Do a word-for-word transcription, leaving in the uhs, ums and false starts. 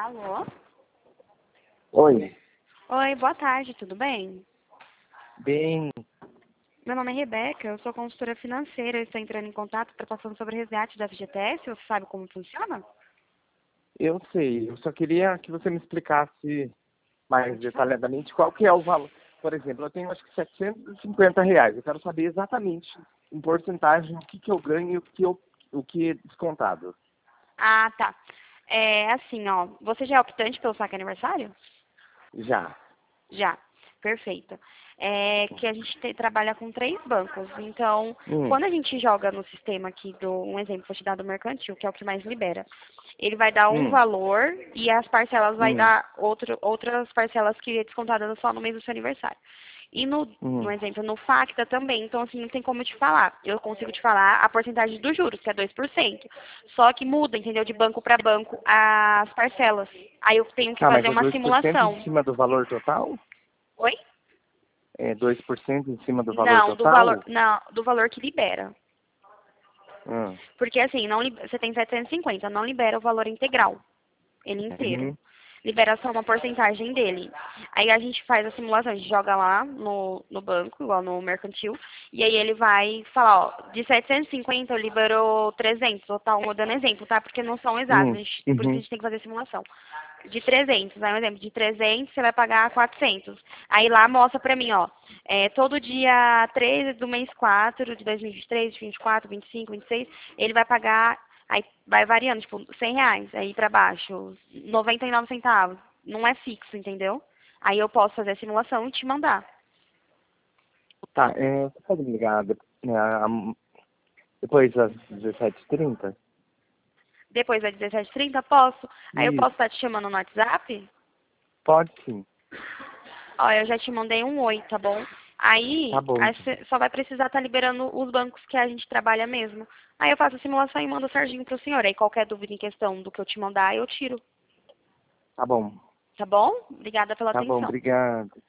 Alô? Oi. Oi, boa tarde, tudo bem? Bem, Meu nome é Rebeca, eu sou consultora financeira, eu estou entrando em contato para passando sobre o resgate da F G T S, você sabe como funciona? eu sei. Eu só queria que você me explicasse mais Pode falar. detalhadamente qual que é o valor. Por exemplo, eu tenho acho que setecentos e cinquenta reais. Eu quero saber exatamente em porcentagem o que, que eu ganho e o que, eu, o que é descontado. Ah, tá. É assim, ó, você já é optante pelo saque aniversário? Já. Já, perfeito. É que a gente te- trabalha com três bancos, então, Hum, quando a gente joga no sistema aqui, do um exemplo, vou te dar do mercantil, que é o que mais libera, ele vai dar um hum, valor e as parcelas vai hum, dar outro, outras parcelas que é descontada só no mês do seu aniversário. E no, no hum. exemplo, no Facta também, então assim, não tem como eu te falar. Eu consigo te falar a porcentagem dos juros, que é dois por cento. Só que muda, entendeu, de banco para banco as parcelas. Aí eu tenho que Ah, mas fazer é uma dois por cento em simulação. cima do valor total? Oi? É dois por cento em cima do valor Não, do valor, total? não, do valor que libera. Hum. Porque assim, não, li- você tem setecentos e cinquenta, não libera o valor integral, ele inteiro. Uhum. Libera só uma porcentagem dele. Aí a gente faz a simulação, a gente joga lá no, no banco, igual no mercantil, e aí ele vai falar, ó, de setecentos e cinquenta liberou trezentos, total, vou dando exemplo, tá? Porque não são exatos, a Hum. gente- por isso que a Uhum. gente tem que fazer a simulação. De trezentos, aí um exemplo, de trezentos você vai pagar quatrocentos. Aí lá mostra pra mim, ó, é, todo dia treze do mês quatro de dois mil e vinte e três, vinte e quatro, vinte e cinco, vinte e seis, ele vai pagar, aí vai variando, tipo, cem reais, aí pra baixo, noventa e nove centavos. Não é fixo, entendeu? Aí eu posso fazer a simulação e te mandar. Tá, é, você pode me ligar de- né, a- depois das dezessete e trinta? Depois das dezessete e trinta, posso? Aí eu posso Isso. estar te chamando no WhatsApp? Pode sim. Ó, eu já te mandei um oi, tá bom? Tá Aí, bom, aí então. você só vai precisar estar liberando os bancos que a gente trabalha mesmo. Aí eu faço a simulação e mando certinho pro senhor. Aí qualquer dúvida em questão do que eu te mandar, eu tiro. Tá bom. Tá bom? Obrigada pela Tá bom, atenção. obrigado.